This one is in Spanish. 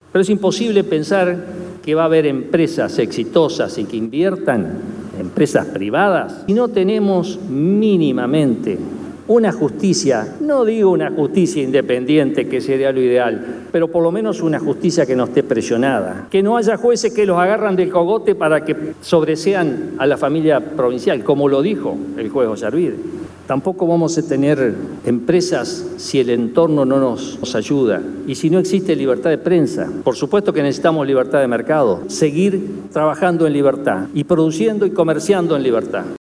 Pero es imposible pensar que va a haber empresas exitosas y que inviertan, empresas privadas, si no tenemos mínimamente una justicia, no digo una justicia independiente que sería lo ideal, pero por lo menos una justicia que no esté presionada, que no haya jueces que los agarran del cogote para que sobresean a la familia provincial, como lo dijo el juez José Arvide. Tampoco vamos a tener empresas si el entorno no nos ayuda y si no existe libertad de prensa. Por supuesto que necesitamos libertad de mercado, seguir trabajando en libertad y produciendo y comerciando en libertad.